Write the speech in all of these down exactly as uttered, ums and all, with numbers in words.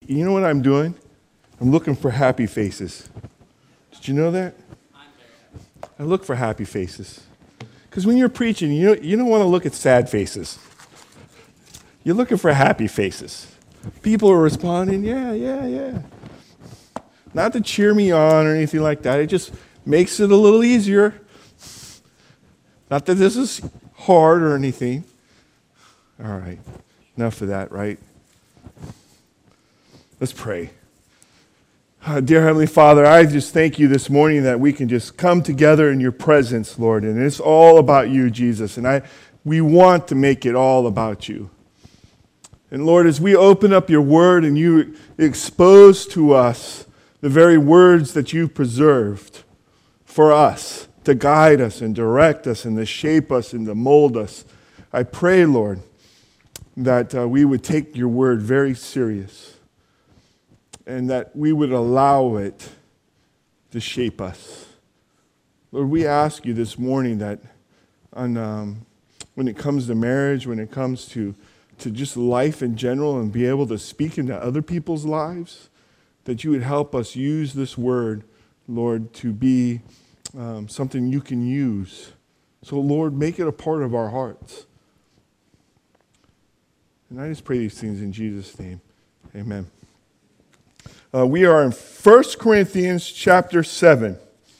you know what I'm doing? I'm looking for happy faces. Did you know that? I look for happy faces. Because when you're preaching, you don't, you don't want to look at sad faces. You're looking for happy faces. People are responding, yeah, yeah, yeah. Not to cheer me on or anything like that. It just makes it a little easier. Not that this is hard or anything. All right, enough of that, right? Let's pray. Uh, dear Heavenly Father, I just thank you this morning that we can just come together in your presence, Lord, and it's all about you, Jesus, and I, we want to make it all about you. And Lord, as we open up your word and you expose to us the very words that you preserved for us, to guide us and direct us and to shape us and to mold us, I pray, Lord, that uh, we would take your word very serious and that we would allow it to shape us. Lord, we ask you this morning that on, um, when it comes to marriage, when it comes to, to just life in general and be able to speak into other people's lives, that you would help us use this word, Lord, to be um, something you can use. So, Lord, make it a part of our hearts. And I just pray these things in Jesus' name. Amen. Uh, we are in First Corinthians chapter seven.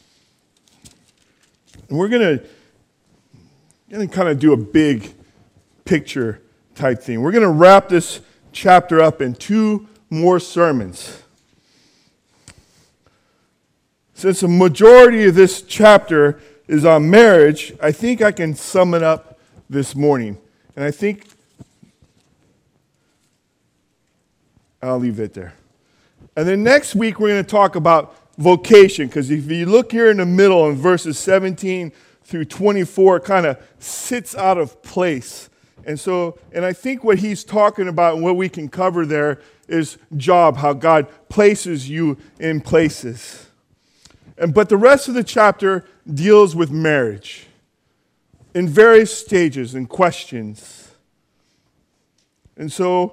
And we're going to kind of do a big picture type thing. We're going to wrap this chapter up in two more sermons. Since the majority of this chapter is on marriage, I think I can sum it up this morning. And I think I'll leave it there. And then next week we're going to talk about vocation, because if you look here in the middle in verses seventeen through twenty-four, it kind of sits out of place. And so, and I think what he's talking about and what we can cover there is job, how God places you in places. And but the rest of the chapter deals with marriage in various stages and questions. And so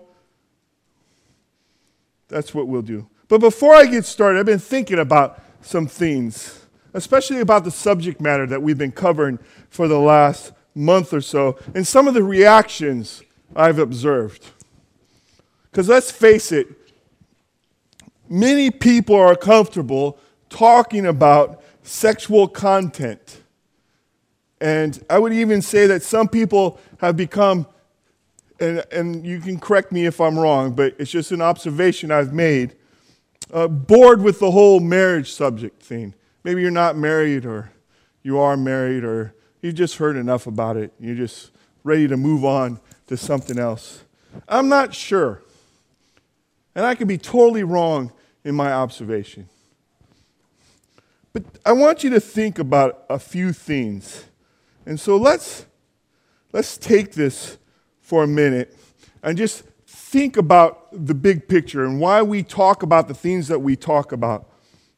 that's what we'll do. But before I get started, I've been thinking about some things, especially about the subject matter that we've been covering for the last month or so, and some of the reactions I've observed. Because let's face it, many people are comfortable talking about sexual content. And I would even say that some people have become, and, and you can correct me if I'm wrong, but it's just an observation I've made, uh, bored with the whole marriage subject thing. Maybe you're not married, or you are married, or you've just heard enough about it. You're just ready to move on to something else. I'm not sure. And I could be totally wrong in my observation. But I want you to think about a few things. And so let's let's take this for a minute and just think about the big picture and why we talk about the things that we talk about.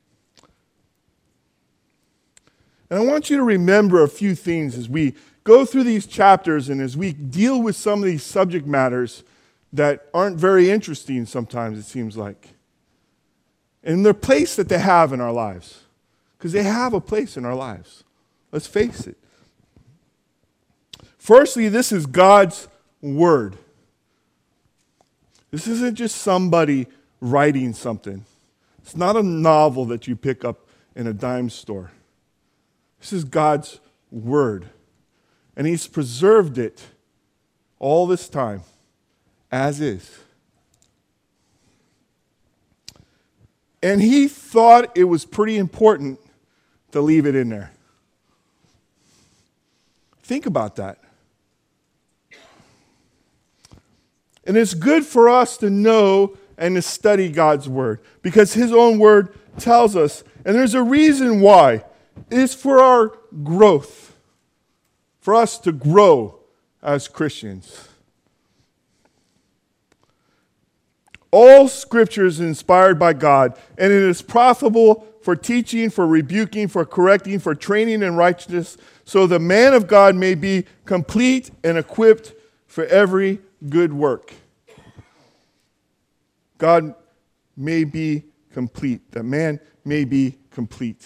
And I want you to remember a few things as we go through these chapters and as we deal with some of these subject matters that aren't very interesting sometimes, it seems like. And the place that they have in our lives. Because they have a place in our lives. Let's face it. Firstly, this is God's Word. This isn't just somebody writing something. It's not a novel that you pick up in a dime store. This is God's Word. And He's preserved it all this time as is. And He thought it was pretty important to leave it in there. Think about that. And it's good for us to know and to study God's Word, because His own Word tells us, and there's a reason why. It's for our growth, for us to grow as Christians. All Scripture is inspired by God, and it is profitable for teaching, for rebuking, for correcting, for training in righteousness, so the man of God may be complete and equipped for every good work. God may be complete. That man may be complete.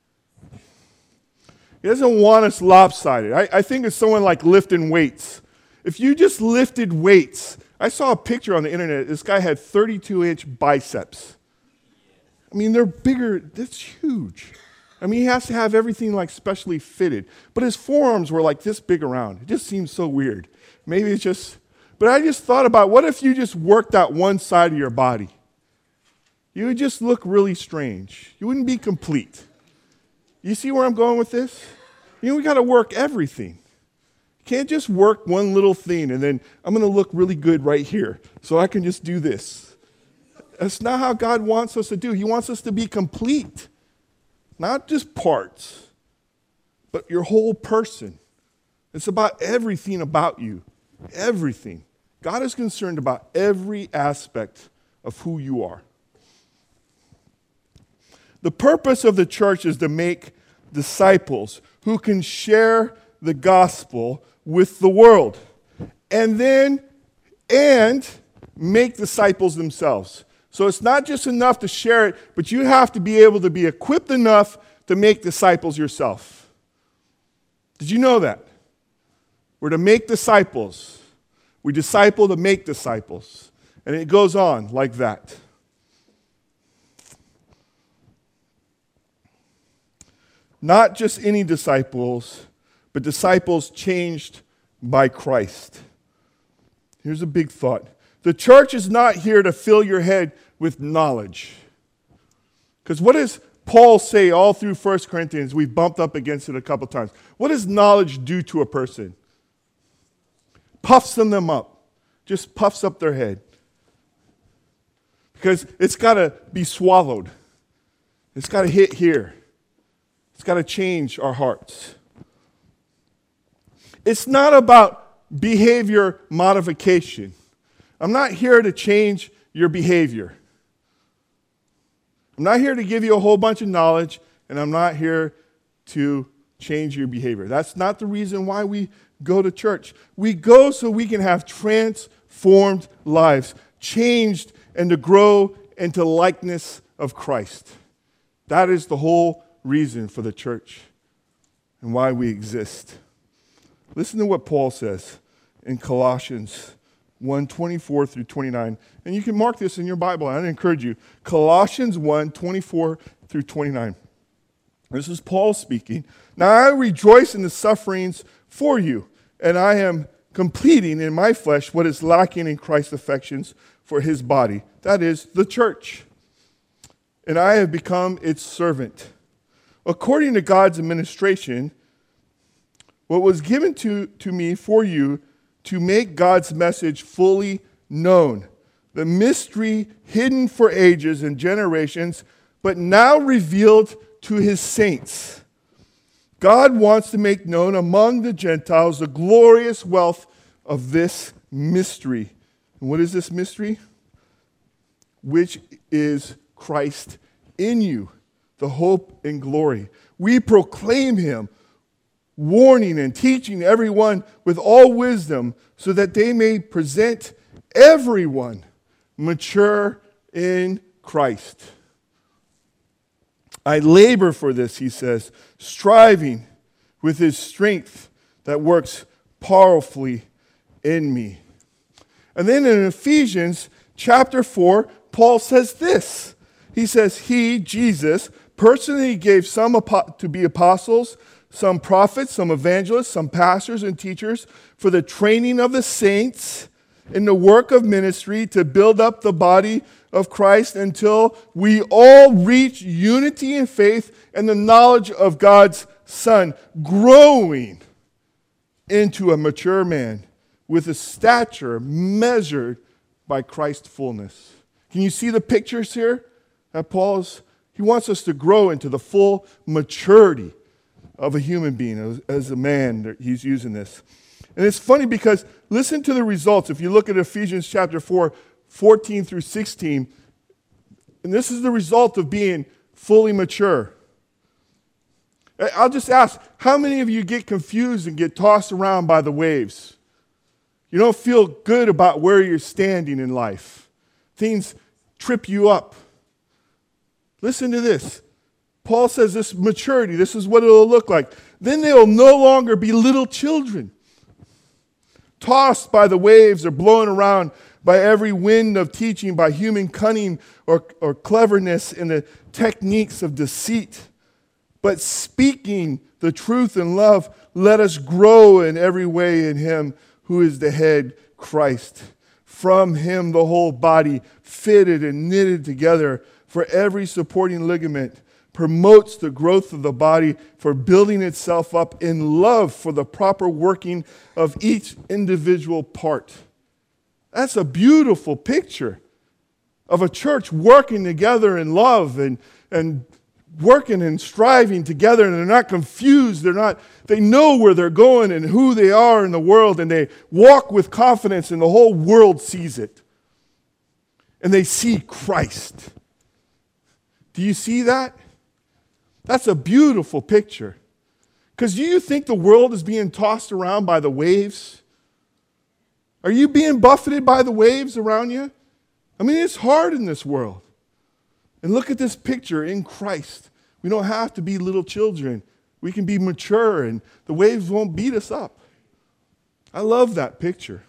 He doesn't want us lopsided. I, I think of someone like lifting weights. If you just lifted weights, I saw a picture on the internet. This guy had thirty-two inch biceps. I mean, they're bigger. That's huge. I mean, he has to have everything like specially fitted. But his forearms were like this big around. It just seems so weird. Maybe it's just, but I just thought about what if you just worked out one side of your body? You would just look really strange. You wouldn't be complete. You see where I'm going with this? You know, we got to work everything. You can't just work one little thing and then I'm going to look really good right here so I can just do this. That's not how God wants us to do. He wants us to be complete. Not just parts, but your whole person. It's about everything about you. Everything. God is concerned about every aspect of who you are. The purpose of the church is to make disciples who can share the gospel with the world. And then, and make disciples themselves. So it's not just enough to share it, but you have to be able to be equipped enough to make disciples yourself. Did you know that? We're to make disciples. We disciple to make disciples. And it goes on like that. Not just any disciples, but disciples changed by Christ. Here's a big thought. The church is not here to fill your head with knowledge. Because what does Paul say all through First Corinthians? We've bumped up against it a couple times. What does knowledge do to a person? Puffs them up. Just puffs up their head. Because it's got to be swallowed. It's got to hit here. It's got to change our hearts. It's not about behavior modification. I'm not here to change your behavior. I'm not here to give you a whole bunch of knowledge, and I'm not here to change your behavior. That's not the reason why we go to church. We go so we can have transformed lives, changed and to grow into likeness of Christ. That is the whole reason for the church and why we exist. Listen to what Paul says in Colossians one, twenty-four through twenty-nine. And you can mark this in your Bible. I'd encourage you. Colossians one, twenty-four through twenty-nine. This is Paul speaking. Now I rejoice in the sufferings for you, and I am completing in my flesh what is lacking in Christ's affections for his body. That is the church. And I have become its servant. According to God's administration, what was given to, to me for you to make God's message fully known, the mystery hidden for ages and generations, but now revealed to his saints. God wants to make known among the Gentiles the glorious wealth of this mystery. And what is this mystery? Which is Christ in you, the hope and glory. We proclaim him, warning and teaching everyone with all wisdom, so that they may present everyone mature in Christ. I labor for this, he says, striving with his strength that works powerfully in me. And then in Ephesians chapter four, Paul says this. He says, he, Jesus, personally gave some to be apostles, some prophets, some evangelists, some pastors and teachers for the training of the saints in the work of ministry to build up the body of Christ until we all reach unity in faith and the knowledge of God's Son, growing into a mature man with a stature measured by Christ's fullness. Can you see the pictures here? That Paul's, he wants us to grow into the full maturity of a human being, as, as a man. He's using this. And it's funny because listen to the results. If you look at Ephesians chapter four, fourteen through sixteen, and this is the result of being fully mature. I'll just ask, how many of you get confused and get tossed around by the waves? You don't feel good about where you're standing in life. Things trip you up. Listen to this. Paul says this maturity, this is what it'll look like. Then they'll no longer be little children, tossed by the waves or blown around by every wind of teaching, by human cunning or, or cleverness in the techniques of deceit. But speaking the truth in love, let us grow in every way in him who is the head, Christ. From him the whole body, fitted and knitted together for every supporting ligament, promotes the growth of the body for building itself up in love for the proper working of each individual part. That's a beautiful picture of a church working together in love and, and working and striving together, and they're not confused. They're not, they know where they're going and who they are in the world, and they walk with confidence, and the whole world sees it. And they see Christ. Do you see that? That's a beautiful picture. Because do you think the world is being tossed around by the waves? Are you being buffeted by the waves around you? I mean, it's hard in this world. And look at this picture in Christ. We don't have to be little children. We can be mature and the waves won't beat us up. I love that picture.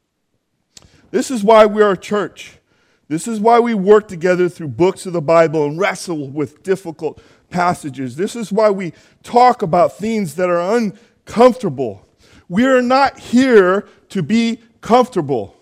This is why we are a church. This is why we work together through books of the Bible and wrestle with difficult passages. This is why we talk about things that are uncomfortable. We are not here to be comfortable.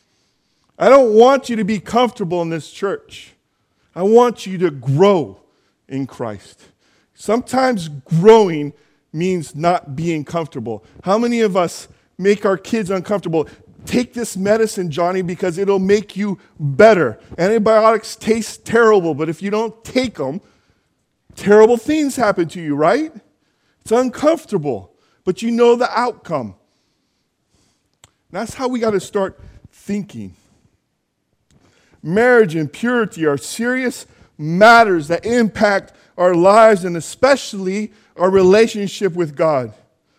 I don't want you to be comfortable in this church. I want you to grow in Christ. Sometimes growing means not being comfortable. How many of us make our kids uncomfortable? Take this medicine, Johnny, because it'll make you better. Antibiotics taste terrible, but if you don't take them, terrible things happen to you, right? It's uncomfortable, but you know the outcome. That's how we got to start thinking. Marriage and purity are serious matters that impact our lives and especially our relationship with God.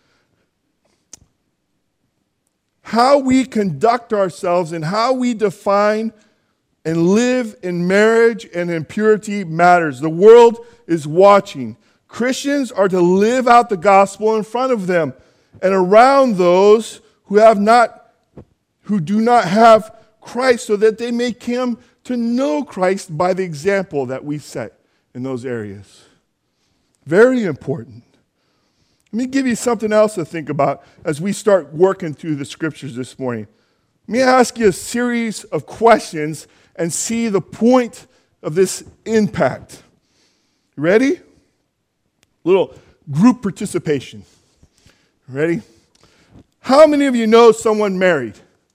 How we conduct ourselves and how we define and live in marriage and in purity matters. The world is watching. Christians are to live out the gospel in front of them and around those who have not, who do not have Christ, so that they may come to know Christ by the example that we set in those areas. Very important. Let me give you something else to think about as we start working through the scriptures this morning. Let me ask you a series of questions and see the point of this impact. You ready? Little group participation. Ready? How many of you know someone married?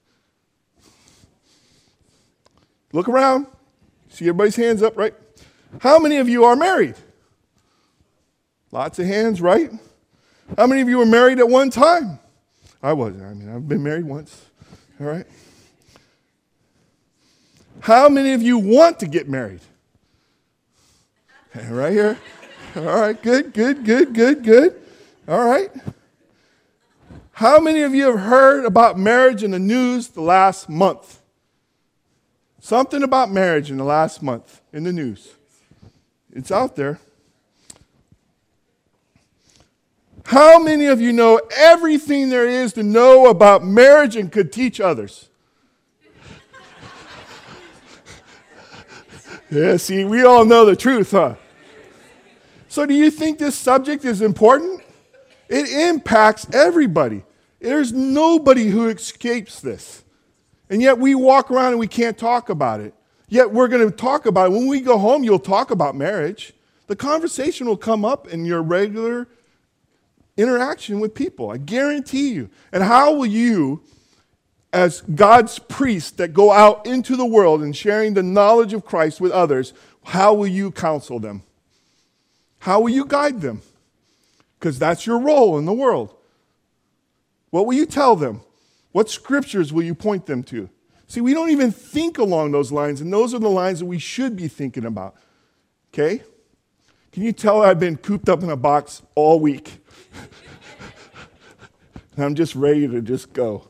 Look around. See everybody's hands up, right? How many of you are married? Lots of hands, right? How many of you were married at one time? I wasn't. I mean, I've been married once. All right. How many of you want to get married? Right here. All right, good, good, good, good, good. All right. How many of you have heard about marriage in the news the last month? Something about marriage in the last month in the news. It's out there. How many of you know everything there is to know about marriage and could teach others? Yeah, see, we all know the truth, huh? So do you think this subject is important? It impacts everybody. There's nobody who escapes this. And yet we walk around and we can't talk about it. Yet we're going to talk about it. When we go home, you'll talk about marriage. The conversation will come up in your regular interaction with people. I guarantee you. And how will you, as God's priests that go out into the world and sharing the knowledge of Christ with others, how will you counsel them? How will you guide them? Because that's your role in the world. What will you tell them? What scriptures will you point them to? See, we don't even think along those lines, and those are the lines that we should be thinking about. Okay? Can you tell I've been cooped up in a box all week? And I'm just ready to just go.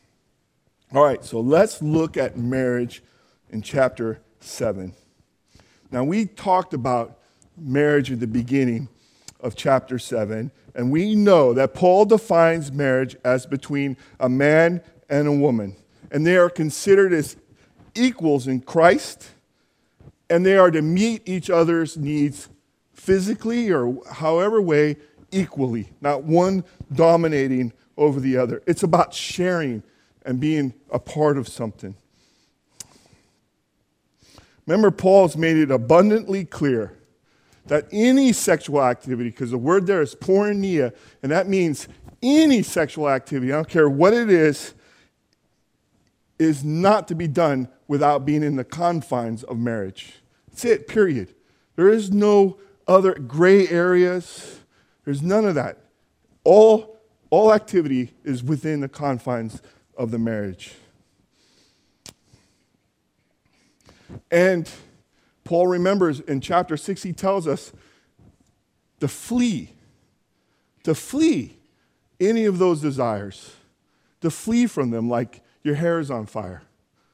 All right, so let's look at marriage in chapter seven. Now, we talked about marriage at the beginning of chapter seven, and we know that Paul defines marriage as between a man and a woman, and they are considered as equals in Christ, and they are to meet each other's needs physically or however way equally, not one dominating over the other. It's about sharing and being a part of something. Remember, Paul's made it abundantly clear that any sexual activity, because the word there is porneia, and that means any sexual activity, I don't care what it is, is not to be done without being in the confines of marriage. That's it, period. There is no other gray areas. There's none of that. All, all activity is within the confines of the marriage. And Paul remembers in chapter six, he tells us to flee, to flee any of those desires, to flee from them like your hair is on fire.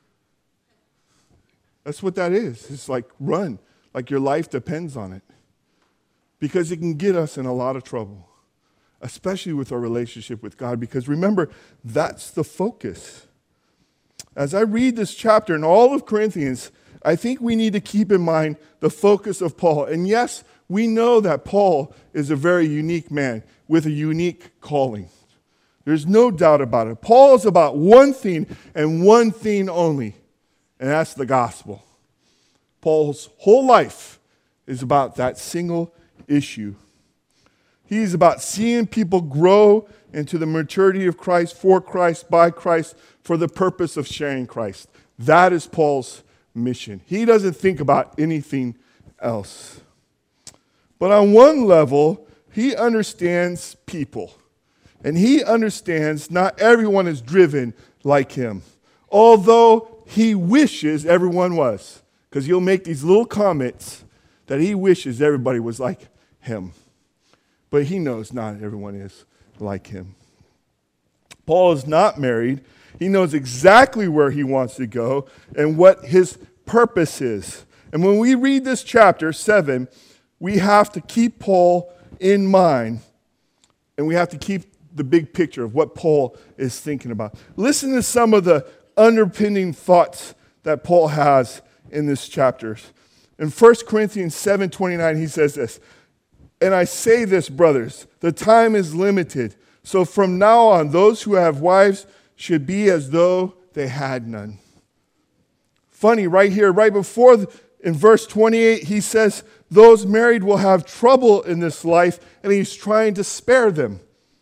That's what that is. It's like run, like your life depends on it. Because it can get us in a lot of trouble, especially with our relationship with God. Because remember, that's the focus. As I read this chapter in all of Corinthians, I think we need to keep in mind the focus of Paul. And yes, we know that Paul is a very unique man with a unique calling. There's no doubt about it. Paul is about one thing and one thing only, and that's the gospel. Paul's whole life is about that single issue. He's about seeing people grow into the maturity of Christ, for Christ, by Christ, for the purpose of sharing Christ. That is Paul's mission. He doesn't think about anything else. But on one level, he understands people. And he understands not everyone is driven like him. Although he wishes everyone was. Because he'll make these little comments that he wishes everybody was like him. But he knows not everyone is like him. Paul is not married. He knows exactly where he wants to go and what his purpose is. And when we read this chapter, seven, we have to keep Paul in mind, and we have to keep the big picture of what Paul is thinking about. Listen to some of the underpinning thoughts that Paul has in this chapter. In First Corinthians seven twenty-nine, he says this, "And I say this, brothers, the time is limited. So from now on, those who have wives should be as though they had none." Funny, right here, right before, in verse twenty-eight, he says, those married will have trouble in this life, and he's trying to spare them.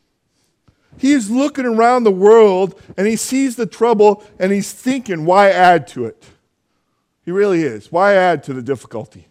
He's looking around the world, and he sees the trouble, and he's thinking, why add to it? He really is. Why add to the difficulty?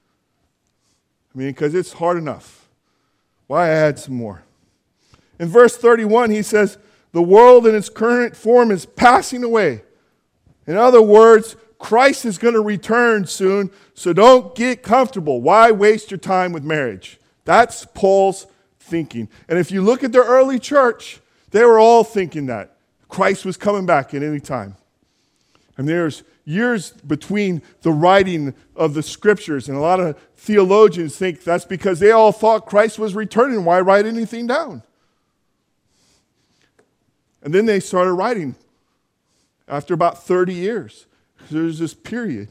I mean, because it's hard enough. Why add some more? In verse thirty-one, he says, the world in its current form is passing away. In other words, Christ is going to return soon, so don't get comfortable. Why waste your time with marriage? That's Paul's thinking. And if you look at the early church, they were all thinking that. Christ was coming back at any time. And there's years between the writing of the scriptures, and a lot of theologians think that's because they all thought Christ was returning. Why write anything down? And then they started writing after about thirty years. There's this period.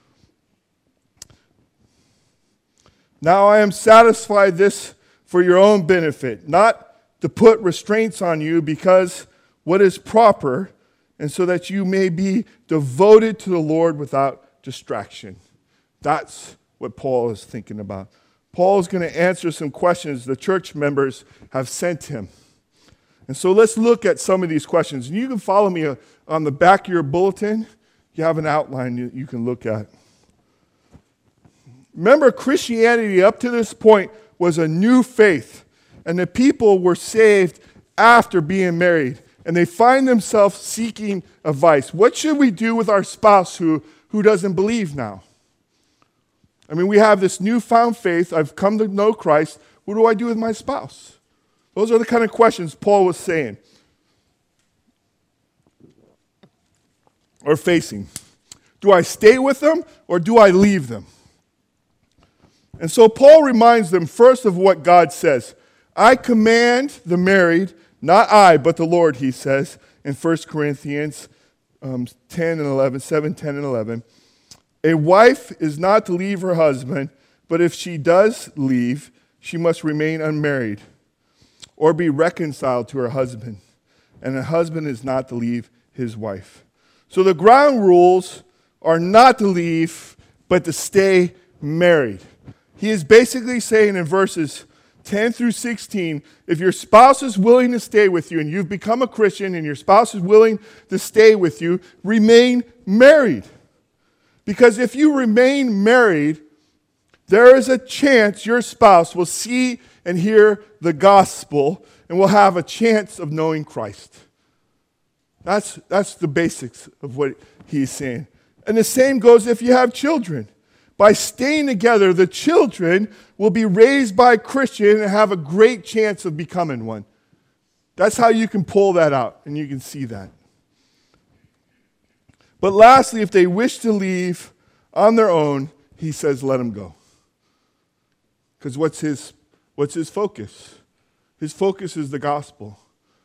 Now I am satisfied this for your own benefit, not to put restraints on you, because what is proper, and so that you may be devoted to the Lord without distraction. That's what Paul is thinking about. Paul is going to answer some questions the church members have sent him. And so let's look at some of these questions. And you can follow me on the back of your bulletin. You have an outline you, you can look at. Remember, Christianity up to this point was a new faith, and the people were saved after being married, and they find themselves seeking advice. What should we do with our spouse who, who doesn't believe now? I mean, we have this newfound faith. I've come to know Christ. What do I do with my spouse? Those are the kind of questions Paul was saying. Or facing. Do I stay with them or do I leave them? And so Paul reminds them first of what God says. I command the married, not I, but the Lord, he says in First Corinthians um, ten and eleven, seven, ten, and eleven. A wife is not to leave her husband, but if she does leave, she must remain unmarried or be reconciled to her husband. And a husband is not to leave his wife. So the ground rules are not to leave, but to stay married. He is basically saying in verses ten through sixteen, if your spouse is willing to stay with you and you've become a Christian and your spouse is willing to stay with you, remain married. Because if you remain married, there is a chance your spouse will see and hear the gospel and will have a chance of knowing Christ. That's, that's the basics of what he's saying. And the same goes if you have children. By staying together, the children will be raised by a Christian and have a great chance of becoming one. That's how you can pull that out, and you can see that. But lastly, if they wish to leave on their own, he says, let them go. Because what's his, what's his focus? His focus is the gospel.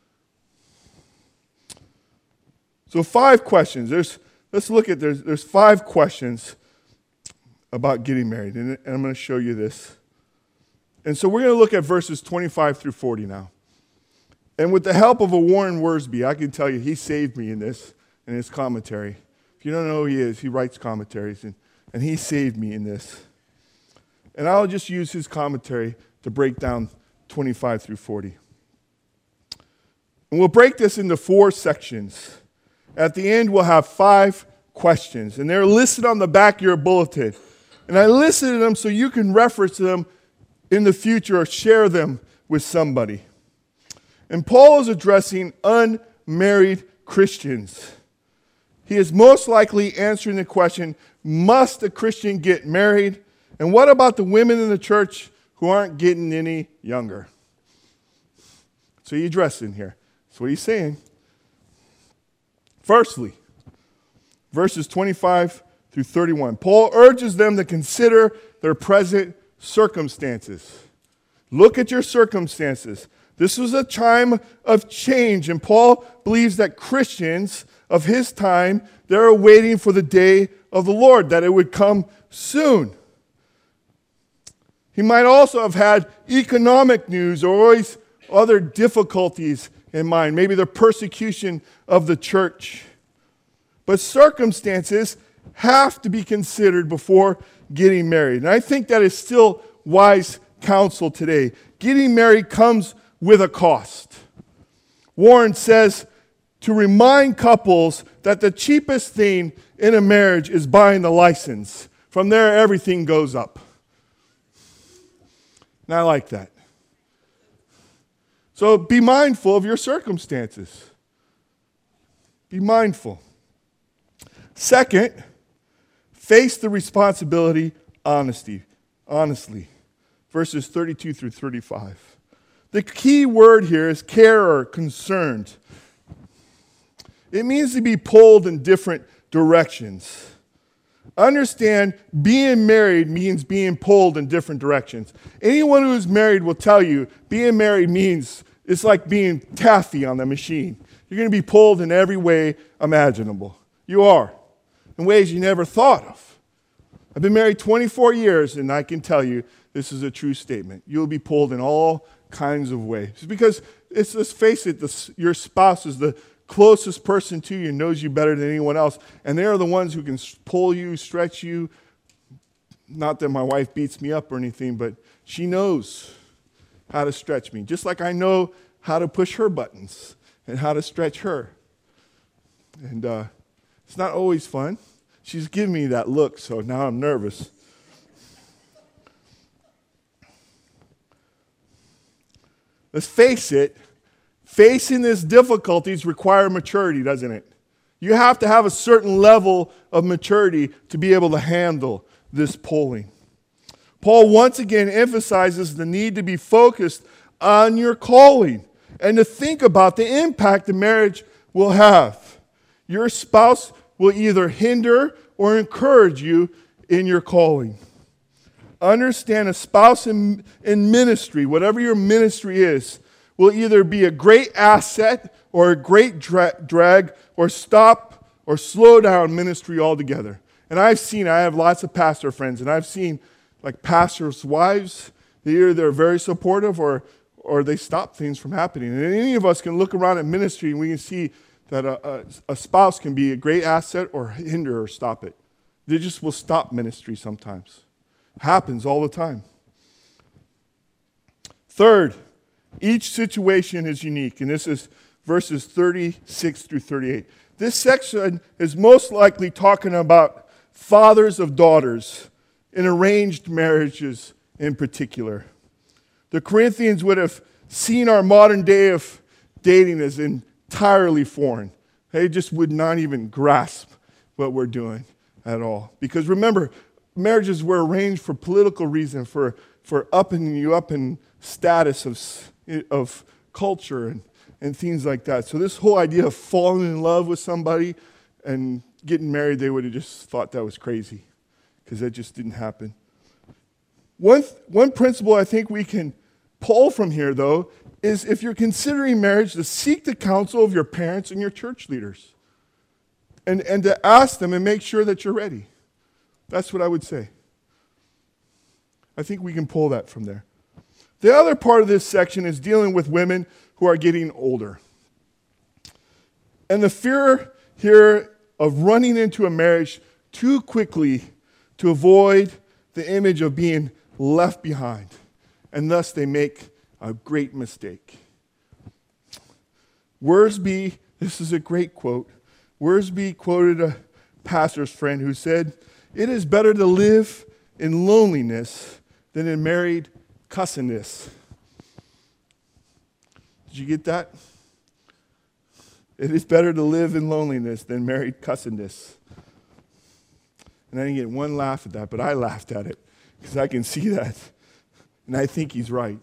So five questions. There's, let's look at, there's, there's five questions about getting married. And, and I'm going to show you this. And so we're going to look at verses twenty-five through forty now. And with the help of a Warren Wiersbe, I can tell you he saved me in this, in his commentary. If you don't know who he is, he writes commentaries, and, and he saved me in this. And I'll just use his commentary to break down twenty-five through forty. And we'll break this into four sections. At the end, we'll have five questions, and they're listed on the back of your bulletin. And I listed them so you can reference them in the future or share them with somebody. And Paul is addressing unmarried Christians. He is most likely answering the question, must a Christian get married? And what about the women in the church who aren't getting any younger? So he addressed in here. That's what he's saying. Firstly, verses twenty-five through thirty-one. Paul urges them to consider their present circumstances. Look at your circumstances. This was a time of change, and Paul believes that Christians of his time, they're waiting for the day of the Lord, that it would come soon. He might also have had economic news or always other difficulties in mind, maybe the persecution of the church. But circumstances have to be considered before getting married. And I think that is still wise counsel today. Getting married comes with a cost. Warren says to remind couples that the cheapest thing in a marriage is buying the license. From there, everything goes up. And I like that. So be mindful of your circumstances. Be mindful. Second, face the responsibility honesty, honestly. Verses thirty-two through thirty-five. The key word here is care or concerned. It means to be pulled in different directions. Understand, being married means being pulled in different directions. Anyone who is married will tell you, being married means it's like being taffy on the machine. You're going to be pulled in every way imaginable. You are, in ways you never thought of. I've been married twenty-four years, and I can tell you this is a true statement. You'll be pulled in all kinds of ways. It's because, it's, let's face it, the, your spouse is the closest person to you, knows you better than anyone else, and they're the ones who can pull you, stretch you. Not that my wife beats me up or anything, but she knows how to stretch me, just like I know how to push her buttons and how to stretch her. And uh, it's not always fun. She's giving me that look, so now I'm nervous. Let's face it, facing these difficulties require maturity, doesn't it? You have to have a certain level of maturity to be able to handle this pulling. Paul once again emphasizes the need to be focused on your calling and to think about the impact the marriage will have. Your spouse will either hinder or encourage you in your calling. understand a spouse in, in ministry, whatever your ministry is, will either be a great asset or a great dra- drag or stop or slow down ministry altogether. And I've seen, I have lots of pastor friends, and I've seen like pastors' wives, either they're very supportive or, or they stop things from happening. And any of us can look around at ministry and we can see that a, a, a spouse can be a great asset or hinder or stop it. They just will stop ministry sometimes. Happens all the time. Third, each situation is unique, and this is verses thirty-six through thirty-eight. This section is most likely talking about fathers of daughters in arranged marriages in particular. The Corinthians would have seen our modern day of dating as entirely foreign. They just would not even grasp what we're doing at all. Because remember, marriages were arranged for political reason, for, for upping you up in status of, of culture and, and things like that. So this whole idea of falling in love with somebody and getting married, they would have just thought that was crazy because that just didn't happen. One, one principle I think we can pull from here, though, is if you're considering marriage, to seek the counsel of your parents and your church leaders and, and to ask them and make sure that you're ready. That's what I would say. I think we can pull that from there. The other part of this section is dealing with women who are getting older. And the fear here of running into a marriage too quickly to avoid the image of being left behind. And thus they make a great mistake. Worsby, this is a great quote. Worsby quoted a pastor's friend who said, "It is better to live in loneliness than in married cussedness." Did you get that? It is better to live in loneliness than married cussedness. And I didn't get one laugh at that, but I laughed at it because I can see that. And I think he's right.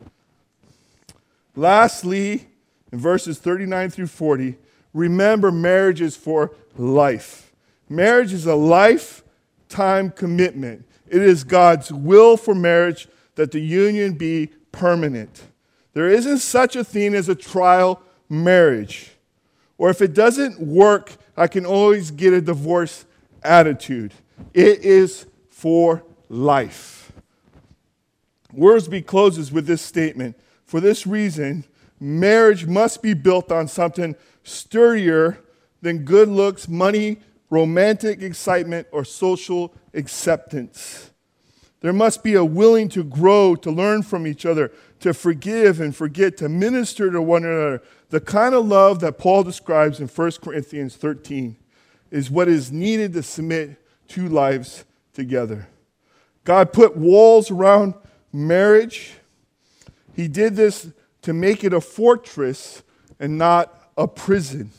Lastly, in verses thirty-nine through forty, remember marriage is for life. Marriage is a lifetime commitment. It is God's will for marriage that the union be permanent. There isn't such a thing as a trial marriage. Or if it doesn't work, I can always get a divorce attitude. It is for life. Worsby closes with this statement. For this reason, marriage must be built on something sturdier than good looks, money, romantic excitement, or social acceptance. There must be a willing to grow, to learn from each other, to forgive and forget, to minister to one another. The kind of love that Paul describes in First Corinthians thirteen is what is needed to submit two lives together. God put walls around marriage. He did this to make it a fortress and not a prison.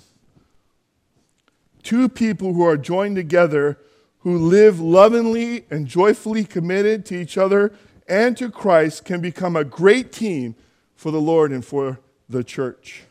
Two people who are joined together, who live lovingly and joyfully committed to each other and to Christ, can become a great team for the Lord and for the church.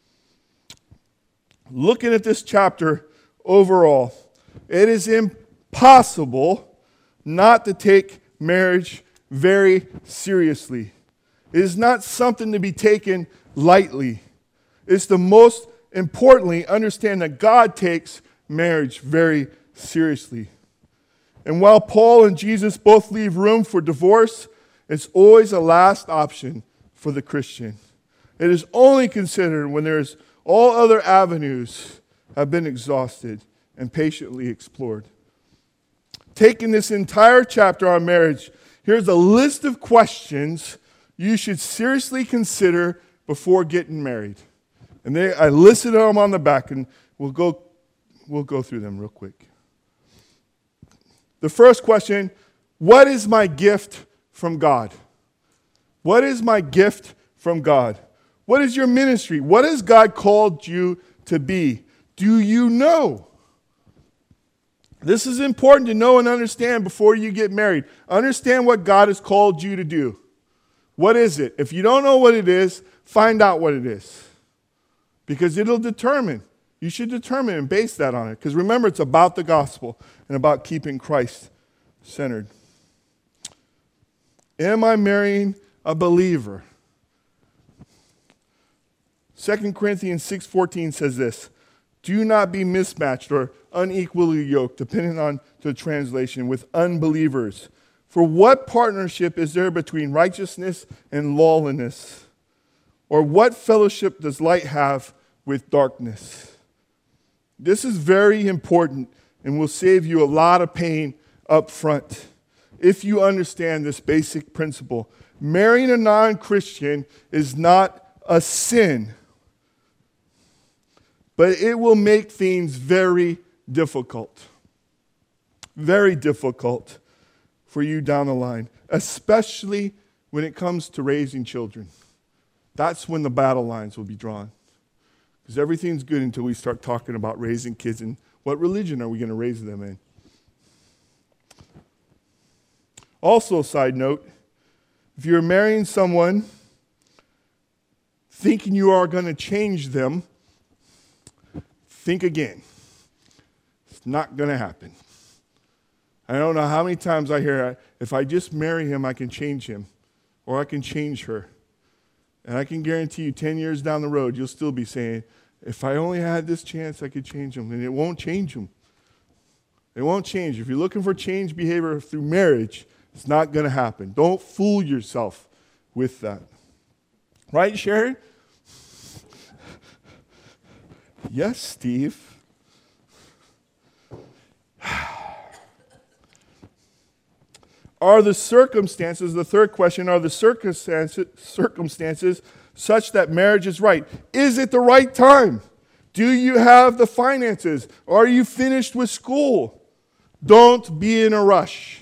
Looking at this chapter overall, it is impossible not to take marriage very seriously. It is not something to be taken lightly. It's the most importantly, understand that God takes marriage very seriously. And while Paul and Jesus both leave room for divorce, it's always a last option for the Christian. It is only considered when there's all other avenues have been exhausted and patiently explored. Taking this entire chapter on marriage, here's a list of questions you should seriously consider before getting married. And they, I listed them on the back, and we'll go, we'll go through them real quick. The first question, what is my gift from God? What is my gift from God? What is your ministry? What has God called you to be? Do you know? This is important to know and understand before you get married. Understand what God has called you to do. What is it? If you don't know what it is, find out what it is. Because it'll determine. You should determine and base that on it. Because remember, it's about the gospel and about keeping Christ centered. Am I marrying a believer? Second Corinthians six fourteen says this, do not be mismatched or unequally yoked, depending on the translation, with unbelievers. For what partnership is there between righteousness and lawlessness? Or what fellowship does light have with darkness? This is very important and will save you a lot of pain up front if you understand this basic principle. Marrying a non-Christian is not a sin, but it will make things very difficult. Very difficult for you down the line, especially when it comes to raising children. That's when the battle lines will be drawn. Because everything's good until we start talking about raising kids and what religion are we going to raise them in. Also, side note, if you're marrying someone thinking you are going to change them, think again. It's not going to happen. I don't know how many times I hear, if I just marry him, I can change him, or I can change her. And I can guarantee you ten years down the road, you'll still be saying, if I only had this chance, I could change him. And it won't change him. It won't change. If you're looking for change behavior through marriage, it's not going to happen. Don't fool yourself with that. Right, Sharon? Yes, Steve. Are the circumstances, the third question, are the circumstances, circumstances such that marriage is right? Is it the right time? Do you have the finances? Are you finished with school? Don't be in a rush.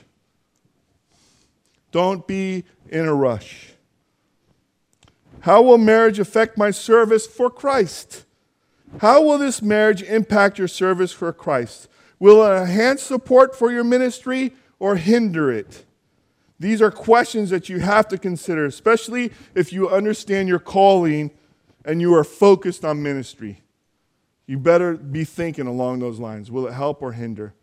Don't be in a rush. How will marriage affect my service for Christ? How will this marriage impact your service for Christ? Will it enhance support for your ministry or hinder it? These are questions that you have to consider, especially if you understand your calling and you are focused on ministry. You better be thinking along those lines. Will it help or hinder?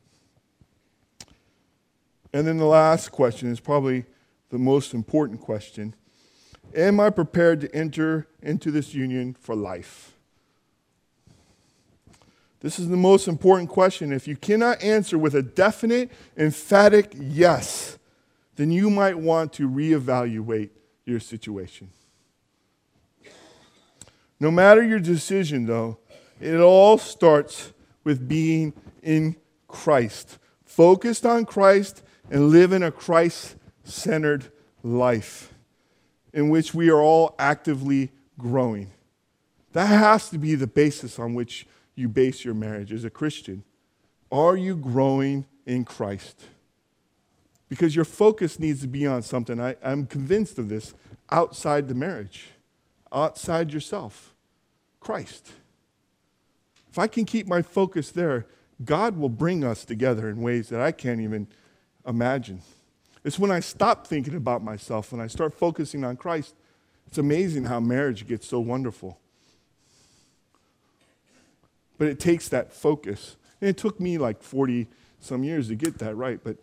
And then the last question is probably the most important question. Am I prepared to enter into this union for life? This is the most important question. If you cannot answer with a definite, emphatic yes, then you might want to reevaluate your situation. No matter your decision, though, it all starts with being in Christ, focused on Christ and living a Christ-centered life in which we are all actively growing. That has to be the basis on which you base your marriage as a Christian. Are you growing in Christ? Because your focus needs to be on something, I, I'm convinced of this, outside the marriage, outside yourself, Christ. If I can keep my focus there, God will bring us together in ways that I can't even imagine. It's when I stop thinking about myself, when I start focusing on Christ, it's amazing how marriage gets so wonderful. But it takes that focus. And it took me like forty some years to get that right, but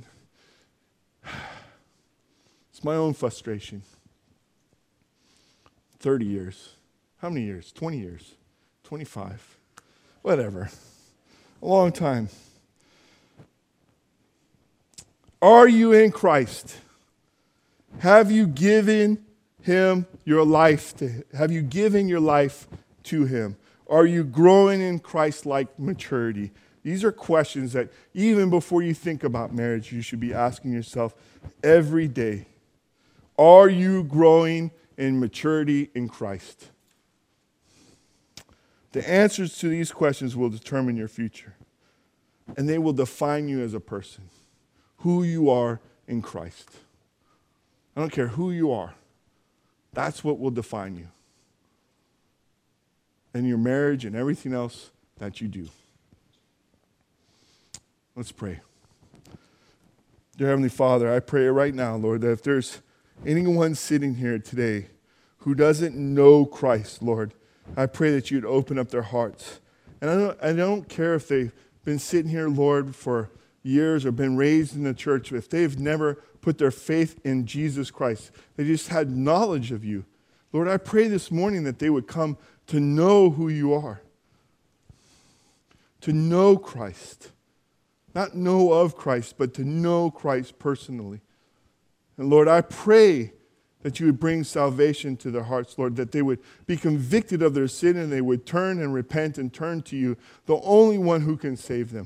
it's my own frustration. thirty years. How many years? twenty years. twenty-five. Whatever. A long time. Are you in Christ? Have you given him your life to have you given your life to him? Are you growing in Christ-like maturity? These are questions that even before you think about marriage, you should be asking yourself every day. Are you growing in maturity in Christ? The answers to these questions will determine your future, and they will define you as a person, who you are in Christ. I don't care who you are. That's what will define you. And your marriage and everything else that you do. Let's pray. Dear Heavenly Father, I pray right now, Lord, that if there's anyone sitting here today who doesn't know Christ, Lord, I pray that you'd open up their hearts. And I don't, I don't care if they've been sitting here, Lord, for years or been raised in the church, if they've never put their faith in Jesus Christ, they just had knowledge of you, Lord, I pray this morning that they would come to know who you are, to know Christ. Not know of Christ, but to know Christ personally. And Lord, I pray that you would bring salvation to their hearts, Lord, that they would be convicted of their sin and they would turn and repent and turn to you, the only one who can save them.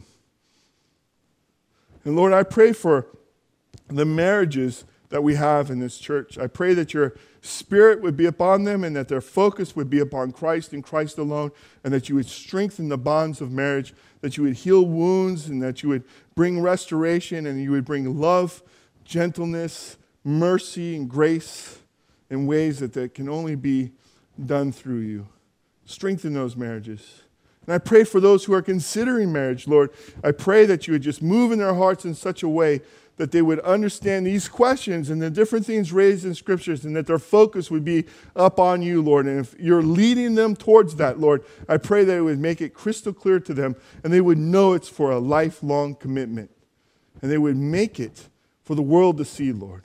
And Lord, I pray for the marriages that we have in this church. I pray that your Spirit would be upon them and that their focus would be upon Christ and Christ alone, and that you would strengthen the bonds of marriage, that you would heal wounds, and that you would bring restoration, and you would bring love, gentleness, mercy, and grace in ways that, that can only be done through you. Strengthen those marriages. And I pray for those who are considering marriage, Lord. I pray that you would just move in their hearts in such a way that they would understand these questions and the different things raised in scriptures, and that their focus would be up on you, Lord. And if you're leading them towards that, Lord, I pray that it would make it crystal clear to them, and they would know it's for a lifelong commitment. And they would make it for the world to see, Lord.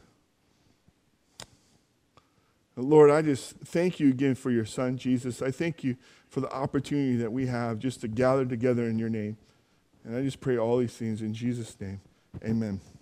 And Lord, I just thank you again for your Son, Jesus. I thank you for the opportunity that we have just to gather together in your name. And I just pray all these things in Jesus' name. Amen.